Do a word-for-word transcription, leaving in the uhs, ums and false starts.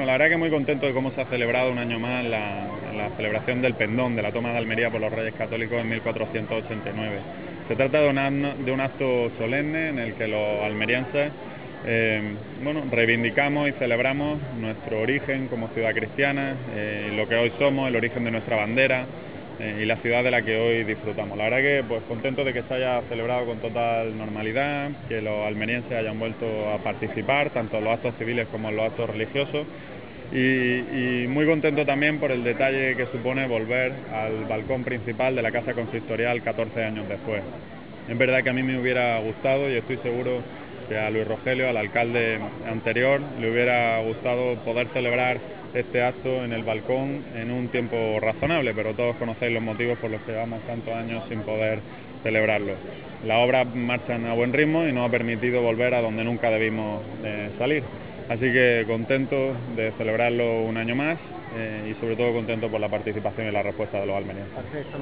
Bueno, la verdad que muy contento de cómo se ha celebrado un año más la, la celebración del pendón, de la toma de Almería por los Reyes Católicos en mil cuatrocientos ochenta y nueve. Se trata de un, de un acto solemne en el que los almerienses eh, bueno, reivindicamos y celebramos nuestro origen como ciudad cristiana, eh, lo que hoy somos, el origen de nuestra bandera eh, y la ciudad de la que hoy disfrutamos. La verdad que pues contento de que se haya celebrado con total normalidad, que los almerienses hayan vuelto a participar tanto en los actos civiles como en los actos religiosos. Y, y muy contento también por el detalle que supone volver al balcón principal de la casa consistorial catorce años después. Es verdad que a mí me hubiera gustado, y estoy seguro que a Luis Rogelio, al alcalde anterior, le hubiera gustado poder celebrar este acto en el balcón en un tiempo razonable, pero todos conocéis los motivos por los que llevamos tantos años sin poder celebrarlo. Las obras marchan a buen ritmo y nos ha permitido volver a donde nunca debimos eh, salir. Así que contento de celebrarlo un año más eh, y sobre todo contento por la participación y la respuesta de los almerienses. Perfecto.